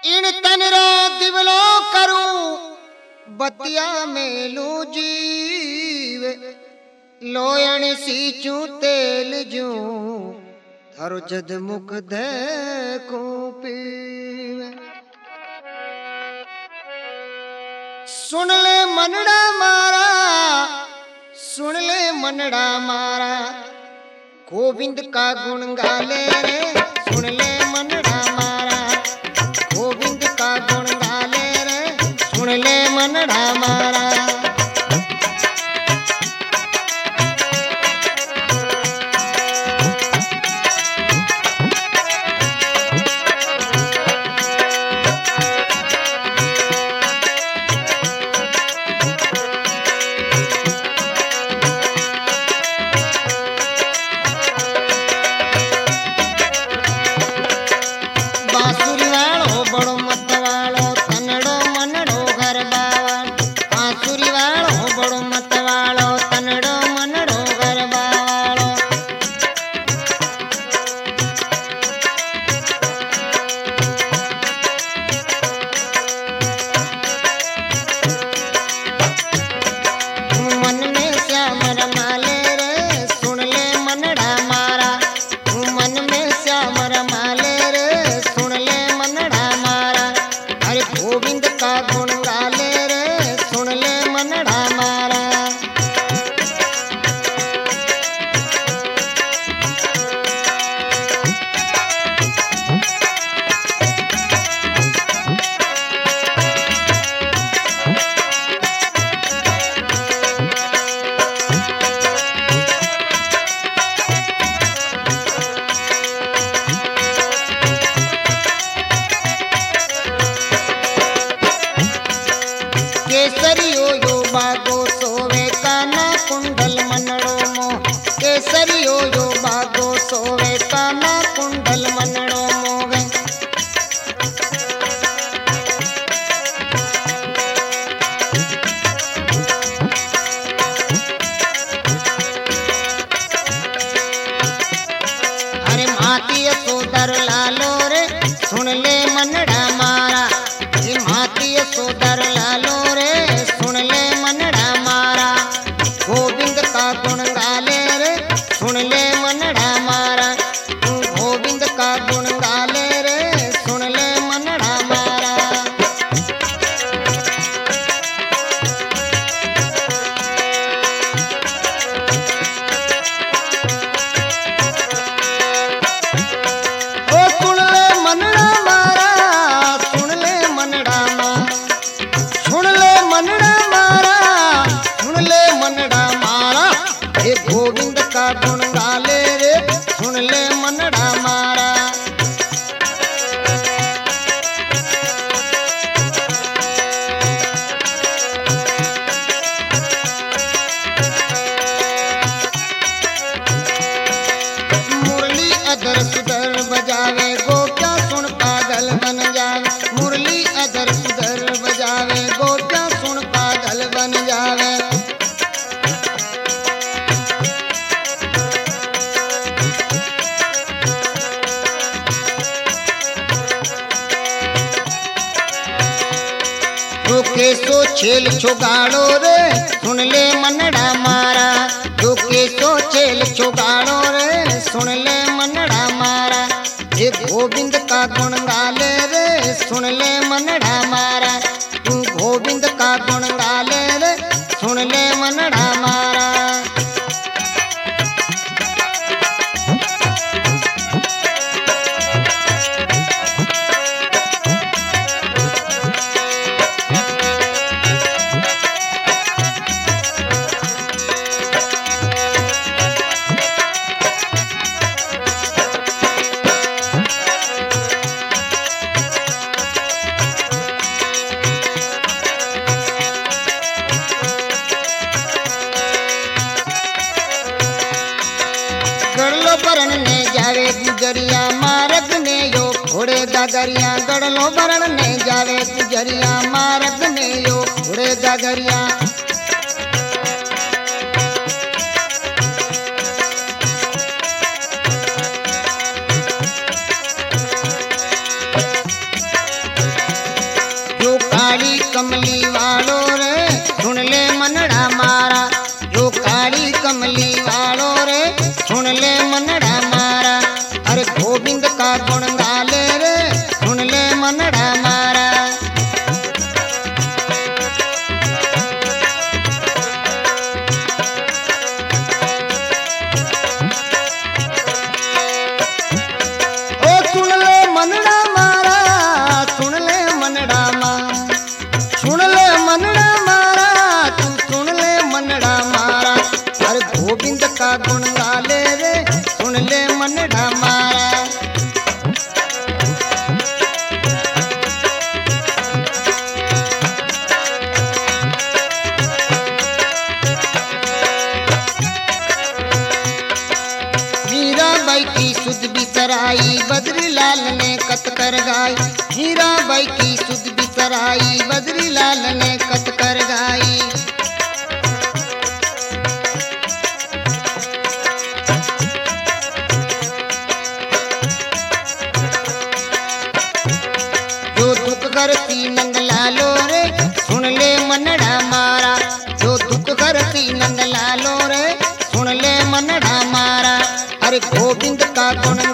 इन तनरो दिवलो करूं बतिया मेलू जीव लोयण सीचू तेल जू थारो जद मुख दे को पीवे। सुन ले मनड़ा मारा, सुन ले मनड़ा मारा, गोविंद का गुण गाले रे। सुन ले मनड़ा मारा, गोविंद का गुण गाले रे। सुन ले मनड़ा मारा। केसरियो यो बागो सोवे काना कुंडल मनड़ो मो। केसरियो यो बागो सोवे काना कुंडल मनड़ो मोगे। अरे माती सोदर लालो रे सुन ले मनड़ा मारा। ये माती सोदर लालो रे सुन ले मनड़ा मारा। गोविंद का गुण गाले रे सुन ले मनड़ा मारा। गोविंद का गुण गाले रे सुन ले मनड़ा मारा। ओ सुन ले मनड़ा मारा, सुन ले मनड़ा मारा, सुन ले मनड़ा मारा, सुन ले मनड़ा मारा। हे गोविंद का गुण गाले रे सुन ले मनड़ा मारा। मुरली अदर सुधर बजावे गोप्या सुन पागल बन जावे। मुरली अदर सुधर बजावे गोप्या सुन पागल बन जावे। दुखे सो छेल छुगाड़ो रे सुन ले मनड़ा मारा। दुखे सो छेल छुगाड़ो रे सुन ले मनड़ा मारा। ये गोविंद का गुण गाले रे सुन ले मनड़ा मारा। गोविंद का गुण गाले रे सुन ले मनड़ा मारा। गड़लो बरण ने जावे गुजरिया मार्ग ने यो घोड़े गागरिया। गड़लो बरण ने जावे गुजरिया मार्ग ने यो घोड़े गागरिया। बिसराई बद्री लाल ने कत कर गाई। हीरा बाई की सुध बिसराई बद्री लाल ने कत कर गाई। जो दुख करती नंद लालो रे सुन ले मनड़ा मारा। जो दुख करती नंद लालो रे सुन ले मनड़ा मारा। अरे गोविंद का गुण